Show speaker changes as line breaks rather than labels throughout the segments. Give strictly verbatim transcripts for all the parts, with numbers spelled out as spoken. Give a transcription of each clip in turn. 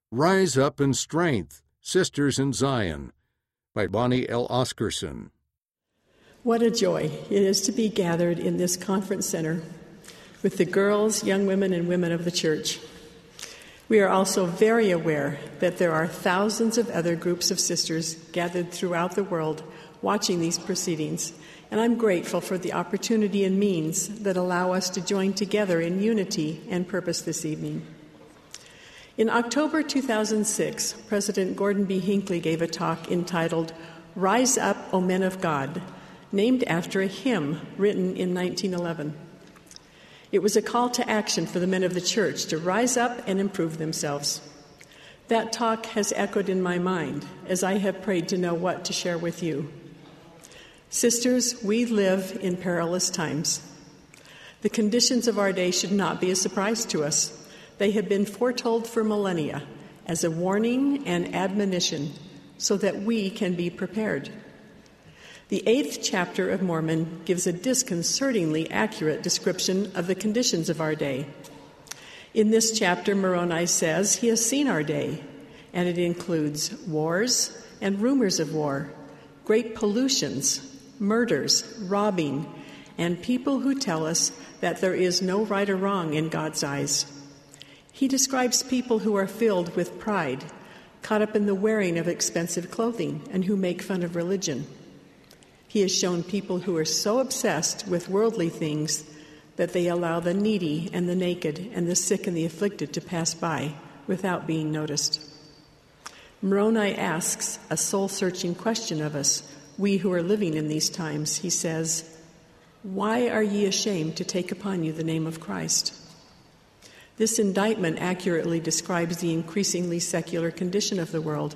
Rise Up in Strength, Sisters in Zion, by Bonnie L. Oscarson.
What a joy it is to be gathered in this conference center with the girls, young women, and women of the church. We are also very aware that there are thousands of other groups of sisters gathered throughout the world watching these proceedings, and I'm grateful for the opportunity and means that allow us to join together in unity and purpose this evening. In October two thousand six, President Gordon B. Hinckley gave a talk entitled Rise Up, O Men of God, named after a hymn written in nineteen eleven. It was a call to action for the men of the church to rise up and improve themselves. That talk has echoed in my mind as I have prayed to know what to share with you. Sisters, we live in perilous times. The conditions of our day should not be a surprise to us. They have been foretold for millennia as a warning and admonition so that we can be prepared. The eighth chapter of Mormon gives a disconcertingly accurate description of the conditions of our day. In this chapter, Moroni says he has seen our day, and it includes wars and rumors of war, great pollutions, murders, robbing, and people who tell us that there is no right or wrong in God's eyes. He describes people who are filled with pride, caught up in the wearing of expensive clothing, and who make fun of religion. He has shown people who are so obsessed with worldly things that they allow the needy and the naked and the sick and the afflicted to pass by without being noticed. Moroni asks a soul-searching question of us, we who are living in these times. He says, "Why are ye ashamed to take upon you the name of Christ?" This indictment accurately describes the increasingly secular condition of the world.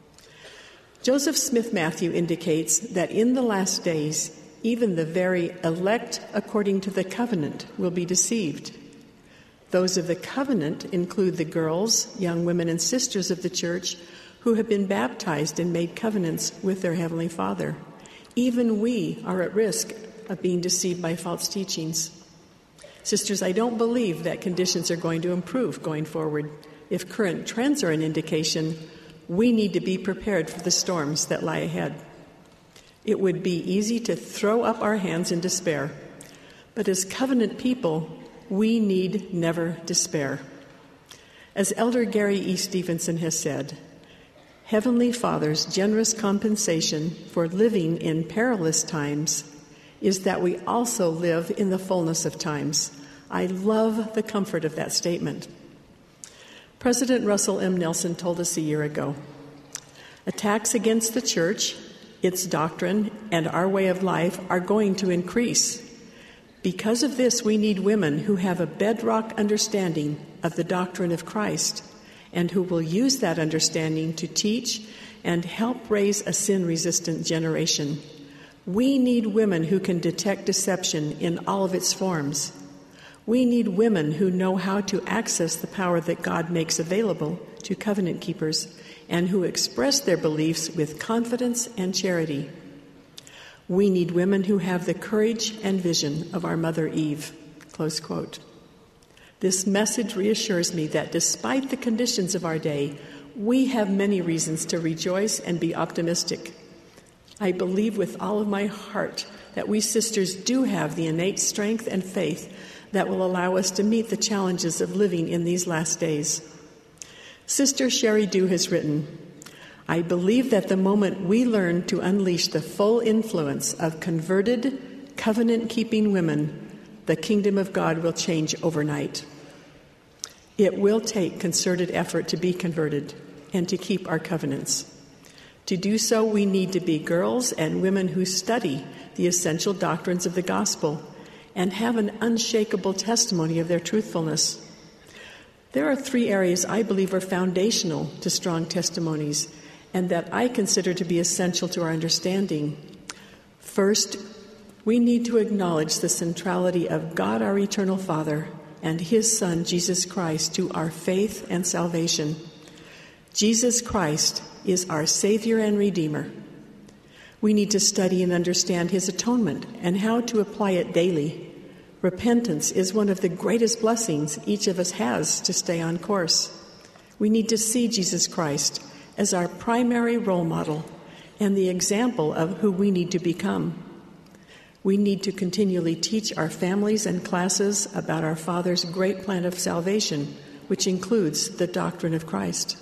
Joseph Smith Matthew indicates that in the last days, even the very elect according to the covenant will be deceived. Those of the covenant include the girls, young women, and sisters of the church who have been baptized and made covenants with their Heavenly Father. Even we are at risk of being deceived by false teachings. Sisters, I don't believe that conditions are going to improve going forward. If current trends are an indication, we need to be prepared for the storms that lie ahead. It would be easy to throw up our hands in despair, but as covenant people, we need never despair. As Elder Gary E. Stevenson has said, Heavenly Father's generous compensation for living in perilous times is that we also live in the fullness of times. I love the comfort of that statement. President Russell M. Nelson told us a year ago, attacks against the church, its doctrine, and our way of life are going to increase. Because of this, we need women who have a bedrock understanding of the doctrine of Christ and who will use that understanding to teach and help raise a sin-resistant generation. We need women who can detect deception in all of its forms. We need women who know how to access the power that God makes available to covenant keepers and who express their beliefs with confidence and charity. We need women who have the courage and vision of our Mother Eve. Close quote. This message reassures me that despite the conditions of our day, we have many reasons to rejoice and be optimistic. I believe with all of my heart that we sisters do have the innate strength and faith that will allow us to meet the challenges of living in these last days. Sister Sherry Dew has written, I believe that the moment we learn to unleash the full influence of converted, covenant-keeping women, the kingdom of God will change overnight. It will take concerted effort to be converted and to keep our covenants. To do so, we need to be girls and women who study the essential doctrines of the gospel and have an unshakable testimony of their truthfulness. There are three areas I believe are foundational to strong testimonies and that I consider to be essential to our understanding. First, we need to acknowledge the centrality of God, our eternal Father, and His Son, Jesus Christ, to our faith and salvation. Jesus Christ is our Savior and Redeemer. We need to study and understand His atonement and how to apply it daily. Repentance is one of the greatest blessings each of us has to stay on course. We need to see Jesus Christ as our primary role model and the example of who we need to become. We need to continually teach our families and classes about our Father's great plan of salvation, which includes the doctrine of Christ.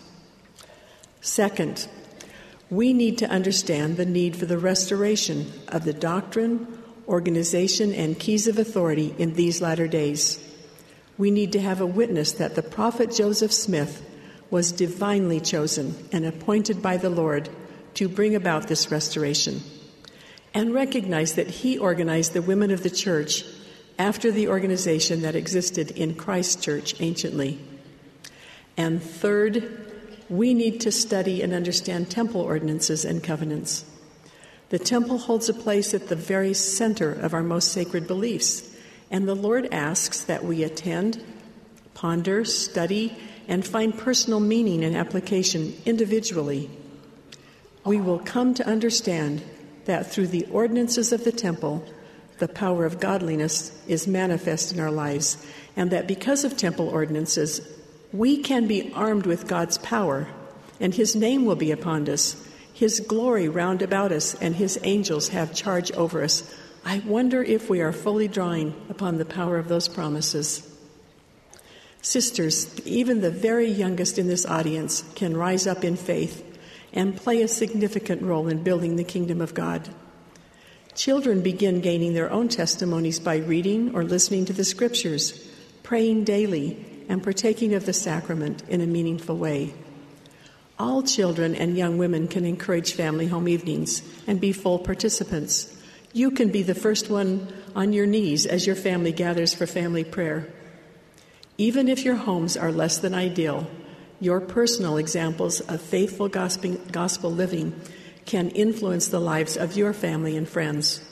Second, we need to understand the need for the restoration of the doctrine, organization, and keys of authority in these latter days. We need to have a witness that the prophet Joseph Smith was divinely chosen and appointed by the Lord to bring about this restoration, and recognize that he organized the women of the church after the organization that existed in Christ's church anciently. And third, we need to study and understand temple ordinances and covenants. The temple holds a place at the very center of our most sacred beliefs, and the Lord asks that we attend, ponder, study, and find personal meaning and application individually. We will come to understand that through the ordinances of the temple, the power of godliness is manifest in our lives, and that because of temple ordinances, we can be armed with God's power, and his name will be upon us, his glory round about us, and his angels have charge over us. I wonder if we are fully drawing upon the power of those promises. Sisters, even the very youngest in this audience can rise up in faith and play a significant role in building the kingdom of God. Children begin gaining their own testimonies by reading or listening to the scriptures, praying daily, and partaking of the sacrament in a meaningful way. All children and young women can encourage family home evenings and be full participants. You can be the first one on your knees as your family gathers for family prayer. Even if your homes are less than ideal, your personal examples of faithful gospel, gospel living can influence the lives of your family and friends.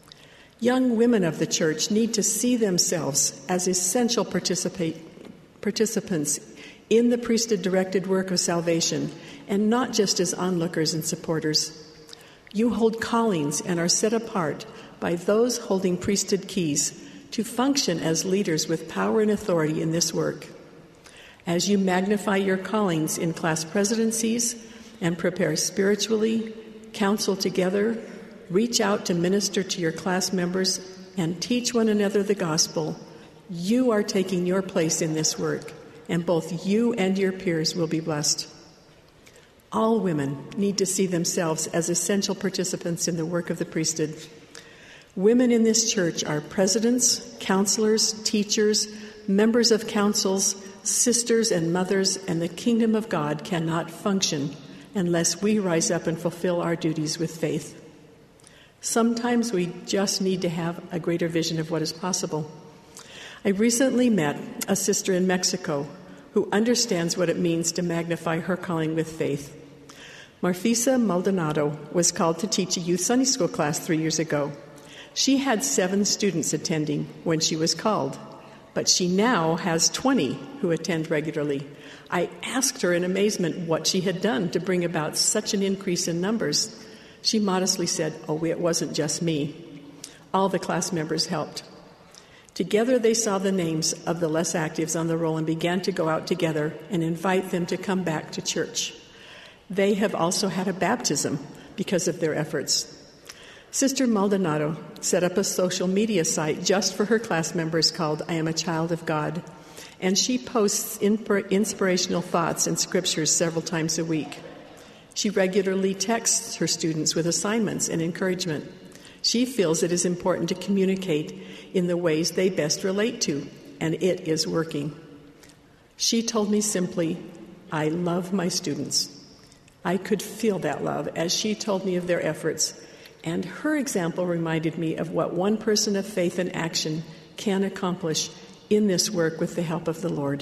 Young women of the church need to see themselves as essential participate, participants in the priesthood-directed work of salvation, and not just as onlookers and supporters. You hold callings and are set apart by those holding priesthood keys to function as leaders with power and authority in this work. As you magnify your callings in class presidencies and prepare spiritually, counsel together, reach out to minister to your class members, and teach one another the gospel, you are taking your place in this work, and both you and your peers will be blessed. All women need to see themselves as essential participants in the work of the priesthood. Women in this church are presidents, counselors, teachers, members of councils, sisters and mothers, and the kingdom of God cannot function unless we rise up and fulfill our duties with faith. Sometimes we just need to have a greater vision of what is possible. I recently met a sister in Mexico who understands what it means to magnify her calling with faith. Marfisa Maldonado was called to teach a youth Sunday school class three years ago. She had seven students attending when she was called, but she now has twenty who attend regularly. I asked her in amazement what she had done to bring about such an increase in numbers. She modestly said, "Oh, it wasn't just me. All the class members helped." Together they saw the names of the less actives on the roll and began to go out together and invite them to come back to church. They have also had a baptism because of their efforts. Sister Maldonado set up a social media site just for her class members called I Am a Child of God, and she posts inspirational thoughts and scriptures several times a week. She regularly texts her students with assignments and encouragement. She feels it is important to communicate in the ways they best relate to, and it is working. She told me simply, "I love my students." I could feel that love as she told me of their efforts, and her example reminded me of what one person of faith and action can accomplish in this work with the help of the Lord.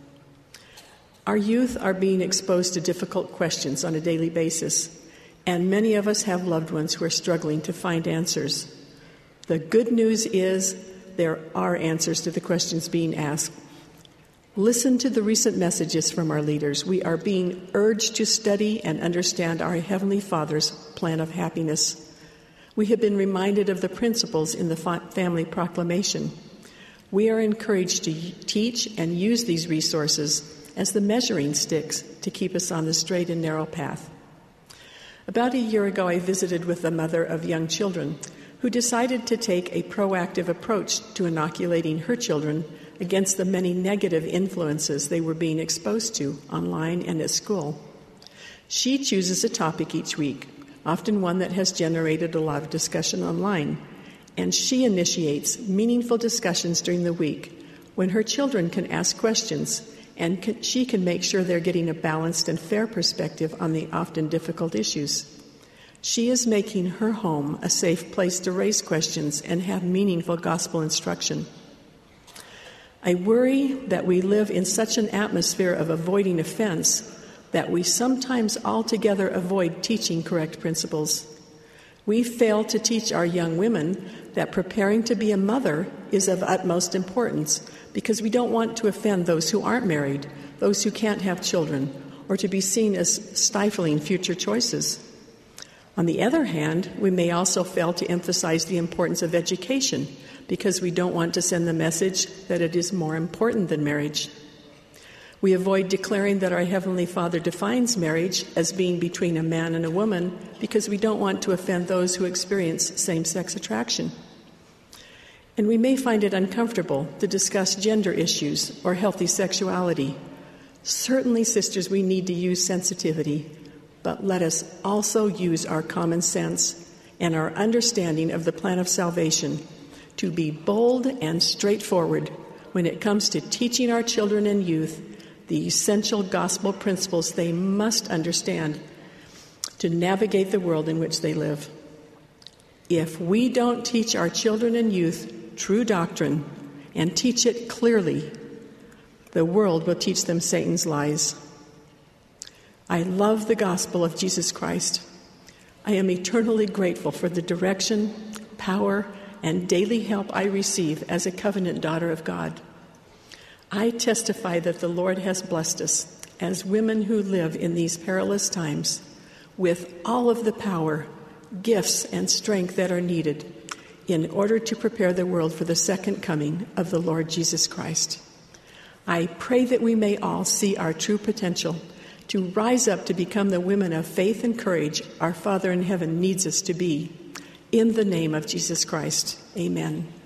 Our youth are being exposed to difficult questions on a daily basis, and many of us have loved ones who are struggling to find answers. The good news is there are answers to the questions being asked. Listen to the recent messages from our leaders. We are being urged to study and understand our Heavenly Father's plan of happiness. We have been reminded of the principles in the Family Proclamation. We are encouraged to teach and use these resources as the measuring sticks to keep us on the straight and narrow path. About a year ago, I visited with a mother of young children who decided to take a proactive approach to inoculating her children against the many negative influences they were being exposed to online and at school. She chooses a topic each week, often one that has generated a lot of discussion online, and she initiates meaningful discussions during the week when her children can ask questions and can, she can make sure they're getting a balanced and fair perspective on the often difficult issues. She is making her home a safe place to raise questions and have meaningful gospel instruction. I worry that we live in such an atmosphere of avoiding offense that we sometimes altogether avoid teaching correct principles. We fail to teach our young women that preparing to be a mother is of utmost importance because we don't want to offend those who aren't married, those who can't have children, or to be seen as stifling future choices. On the other hand, we may also fail to emphasize the importance of education because we don't want to send the message that it is more important than marriage. We avoid declaring that our Heavenly Father defines marriage as being between a man and a woman because we don't want to offend those who experience same-sex attraction. And we may find it uncomfortable to discuss gender issues or healthy sexuality. Certainly, sisters, we need to use sensitivity, but let us also use our common sense and our understanding of the plan of salvation to be bold and straightforward when it comes to teaching our children and youth the essential gospel principles they must understand to navigate the world in which they live. If we don't teach our children and youth true doctrine and teach it clearly, the world will teach them Satan's lies. I love the gospel of Jesus Christ. I am eternally grateful for the direction, power, and daily help I receive as a covenant daughter of God. I testify that the Lord has blessed us as women who live in these perilous times with all of the power, gifts, and strength that are needed in order to prepare the world for the second coming of the Lord Jesus Christ. I pray that we may all see our true potential to rise up to become the women of faith and courage our Father in heaven needs us to be. In the name of Jesus Christ, amen.